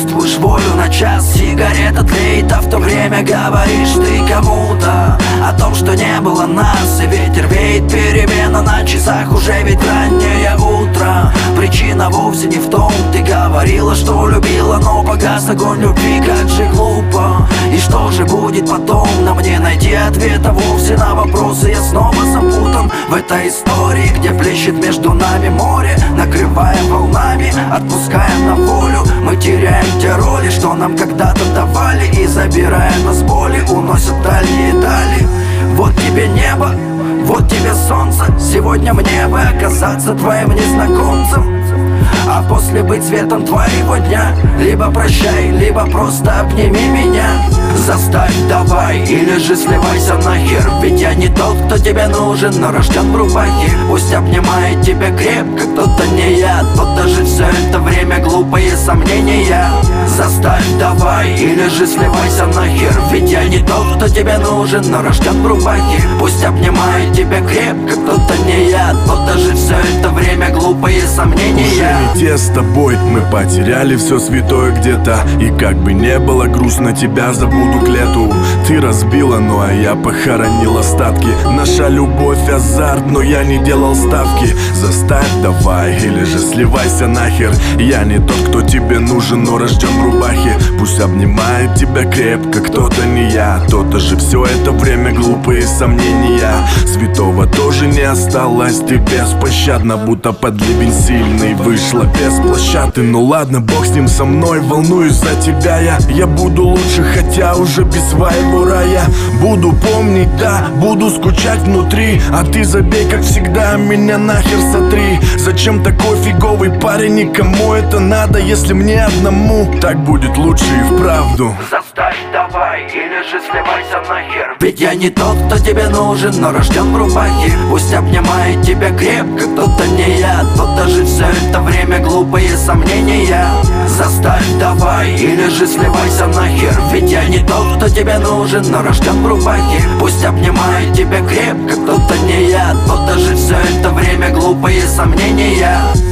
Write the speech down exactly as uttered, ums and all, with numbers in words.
чувствуешь волю на час, сигарета тлеет, а в то время говоришь ты кому-то о том, что не было нас. И ветер веет, перемена на часах, уже ведь раннее утро. Причина вовсе не в том, ты говорила, что любила, но погас огонь любви, как же глупо. И что же будет потом? На мне найти ответа вовсе на вопросы. Я снова запутан в этой истории, где плещет между нами море, накрывая волнами, отпуская на волю. Мы теряем те роли, что нам когда-то давали, и забирая нас боли, уносят дальние дали. Вот тебе небо, вот тебе солнце. Сегодня мне бы оказаться твоим незнакомцем, а после быть светом твоего дня. Либо прощай, либо просто обними меня. Заставь давай, или же сливайся нахер. Ведь я не тот, кто тебе нужен, но рожден в рубахе. Пусть обнимает тебя крепко кто-то, не я. Тот даже все это время глупые сомнения. Заставь давай, или же сливайся нахер. Ведь я не тот, кто тебе нужен, но рожден в рубахе. Пусть обнимает тебя крепко кто-то, не я. Тот даже все это время глупые сомнения. Уже не те с тобой, мы потеряли все святое где-то. И как бы не было грустно, тебя забуду к лету. Ты разбила, ну а я похоронил остатки. Наша любовь азарт, но я не делал ставки. Заставь давай, или же сливайся нахер. Я не тот, кто тебе нужен, но рожден в рубахе. Пусть обнимает тебя крепко кто-то, не я. То-то же все это время глупые сомнения. Святого тоже не осталось, ты беспощадна, будто под ливень сильный вышла без площадки. Ну ладно, бог с ним, со мной, волнуюсь за тебя я. Я буду лучше, хотя уже без своего рая. Буду помнить, да, буду скучать внутри. А ты забей, как всегда, меня нахер сотри. Зачем такой фиговый парень, никому это надо, если мне одному так будет лучше и вправду. Заставь давай, или же сливайся нахер. Ведь я не тот, кто тебе нужен, но рожден в рубахе. Пусть обнимает тебя крепко кто-то, не я. Тот даже все это время глупые сомнения. Заставь давай, или же сливайся нахер. Ведь я не тот, кто тебе нужен, но рожден в рубахе. Пусть обнимает тебя крепко кто-то, не я. Тот даже все это время глупые сомнения.